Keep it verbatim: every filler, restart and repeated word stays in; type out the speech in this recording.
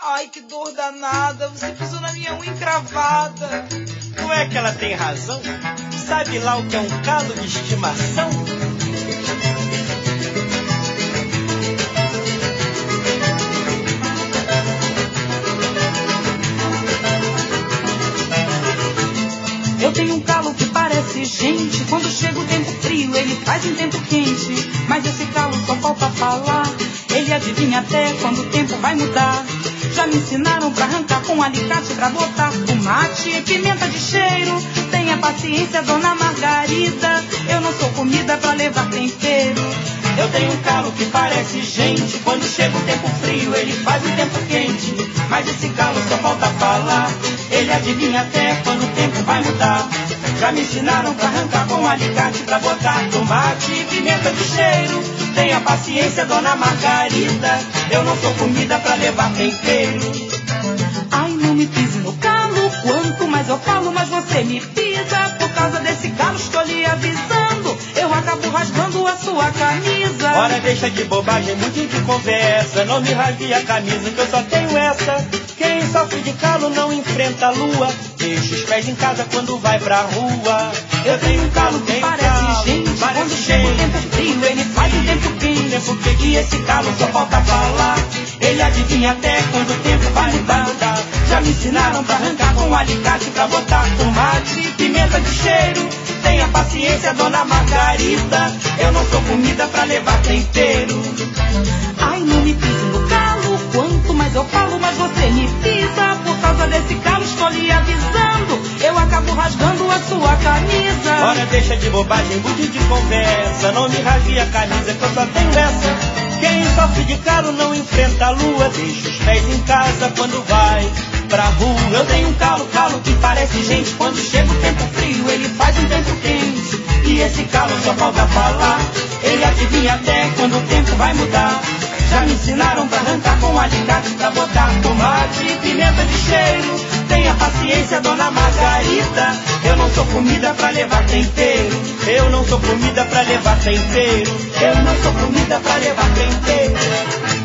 Ai, que dor danada, você pisou na minha unha encravada. Não é que ela tem razão? Sabe lá o que é um calo de estimação? Eu tenho um calo que parece gente. Quando chega o tempo frio, ele faz em tempo quente. Mas esse calo só falta falar. Ele adivinha até quando o tempo vai mudar. Já me ensinaram pra arrancar com um alicate, pra botar tomate e pimenta de cheiro. Tenha paciência, dona Margarida, eu não sou comida pra levar tempero. Eu tenho um calo que parece gente. Quando chega o tempo frio, ele faz o tempo quente. Mas esse calo só falta falar. Ele adivinha até quando o tempo vai mudar. Já me ensinaram pra arrancar com um alicate, pra botar tomate e pimenta de cheiro. Tenha paciência, dona Margarida, eu não sou comida pra levar tempero. Ai, não me pise no calo, quanto mais eu falo, mais você me pisa. Por causa desse calo estou lhe avisando, eu acabo rasgando a sua camisa. Ora, deixa de bobagem, muito de conversa, não me rasgue a camisa que eu só tenho essa. Quem sofre de calo não enfrenta a lua, deixa os pés em casa quando vai pra rua. Eu tenho um calo que parece calo, gente, parece quando chega o tempo frio, ele faz em tempo quente. Tempo quente. E esse calo só falta falar, ele adivinha até quando o tempo vai mudar. Já me ensinaram pra arrancar com um alicate, pra botar tomate e pimenta de cheiro. Tenha paciência, dona Margarida, eu não sou comida pra levar tempero. Ai, não me pise no calo, quanto mais eu falo, mais você me pisa. Por causa desse calo estou lhe avisando, eu acabo rasgando a sua camisa. Ora, deixa de bobagem, muito de conversa, não me rasgue a camisa que eu só tenho essa. Quem sofre de calo não enfrenta a lua, deixa os pés em casa quando vai pra rua. Eu tenho um calo, calo que parece gente. Quando chega o tempo frio, ele faz um tempo quente. E esse calo só falta falar, ele adivinha até quando o tempo vai mudar. Já me ensinaram pra arrancar com um alicate, pra botar tomate e pimenta de cheiro. Tenha paciência, dona Margarida, eu não sou comida pra levar tempero. Eu não sou comida pra levar tempero. Eu não sou comida pra levar tempero.